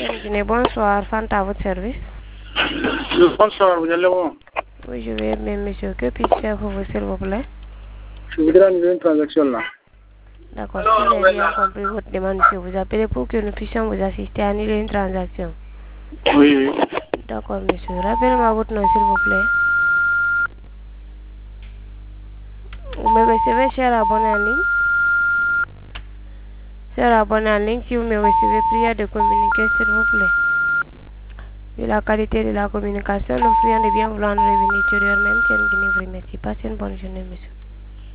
Guinée, bonsoir. Fanta à votre service. Bonsoir, vous allez bon? Oui, je vais bien, monsieur. Que puis-je faire pour vous, s'il vous plaît? Je voudrais annuler une transaction là. D'accord, si j'ai bien compris votre demande, monsieur, vous appelez pour que nous puissions vous assister à annuler une transaction. Oui. D'accord, monsieur. Rappelez-moi votre nom, s'il vous plaît. Vous me recevez, cher abonné en ligne? Cher abonné en ligne, si vous me recevez, prière de communiquer, s'il vous plaît. Vu la qualité de la communication, nous prions de bien vouloir revenir ultérieurement. Tiens, Guinée, vous remercie. Passez une bonne journée, monsieur.